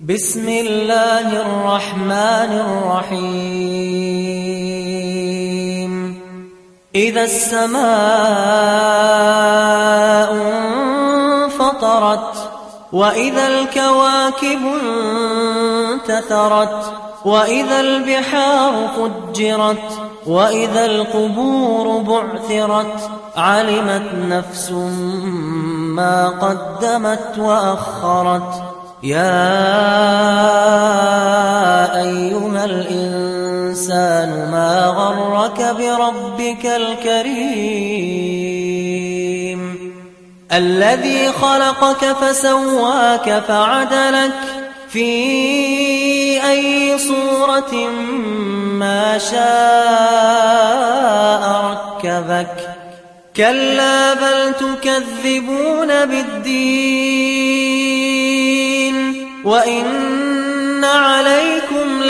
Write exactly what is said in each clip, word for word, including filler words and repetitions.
بسم الله الرحمن الرحيم إذا السماء انفطرت وإذا الكواكب انتثرت وإذا البحار فجرت وإذا القبور بعثرت علمت نفس ما قدمت وأخرت يا أيها الإنسان ما غرك بربك الكريم الذي خلقك فسواك فعدلك في أي صورة ما شاء ركبك كلا بل تكذبون بالدين وإن عليكم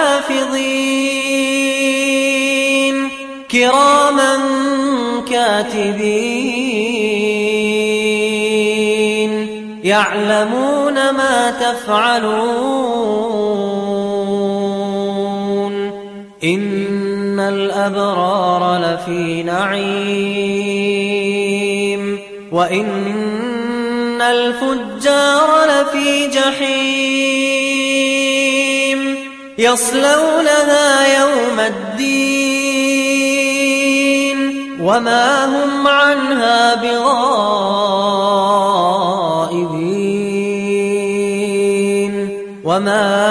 لحافظين كراما كاتبين يعلمون ما تفعلون إن الأبرار لفي نعيم وإن الفجار لفي جحيم يصلونها يوم الدين وما هم عنها بغائبين وما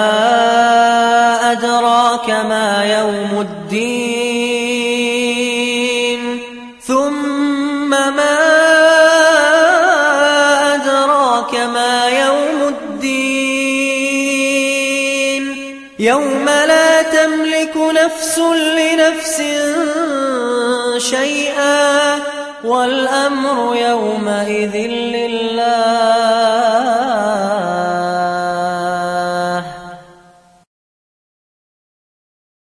أدراك ما يوم الدين ثم ما أدراك ما يوم الدين يوم لا تملك نفس لنفس شيئا والأمر يومئذ لله